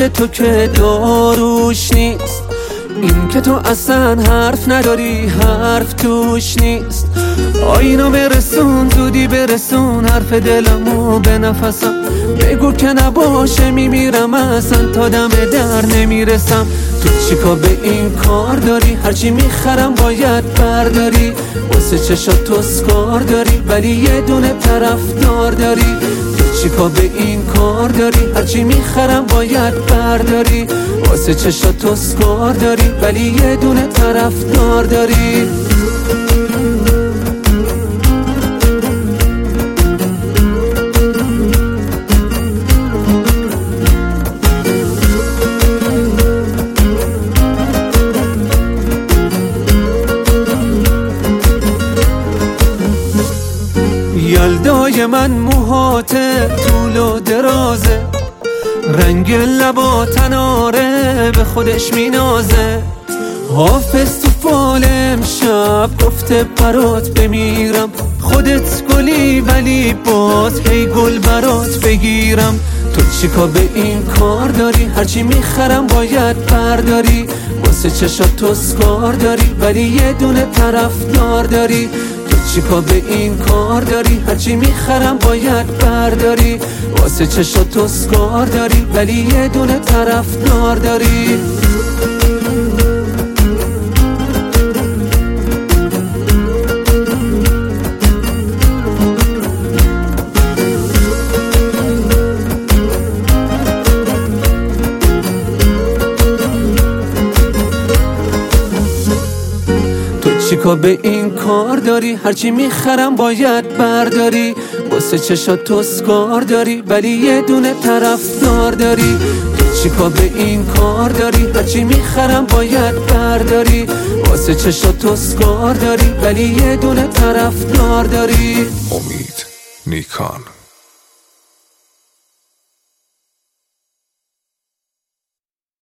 تو که داروش نیست، این که تو اصلا حرف نداری حرف توش نیست. آینو برسون زودی برسون حرف دلمو به نفسم، بگو که نباشه میمیرم اصلا تا دم در نمیرسم. تو چیکار به این کار داری؟ هرچی میخرم باید برداری، واسه چشات تو اسکار داری ولی یه دونه طرفدار داری. تو چیکار به این کار داری؟ هرچی میخرم باید برداری، واسه چشات تو اسکار داری ولی یه دونه طرفدار داری. یلدای من موهاته طول و درازه، رنگ لبا تناره به خودش مینازه. حافظ تو فال امشب گفته برات بمیرم، خودت گلی ولی باز هی گل برات بگیرم. تو چیکار به این کار داری؟ هرچی میخرم باید برداری، واسه چشات تو اسکار داری ولی یه دونه طرفدار داری. تو چیکار به این کار داری؟ هرچی میخرم باید برداری، واسه چشات تو اسکار داری ولی یه دونه طرفدار داری. چیکار به این کار داری؟ هرچی میخرم باید برداری، واسه چشات تو اسکار داری ولی یه دونه طرفدار داری. تو چیکار به این کار داری؟ هرچی میخرم باید برداری، واسه چشات تو اسکار داری ولی یه دونه طرفدار داری. امید نیکان.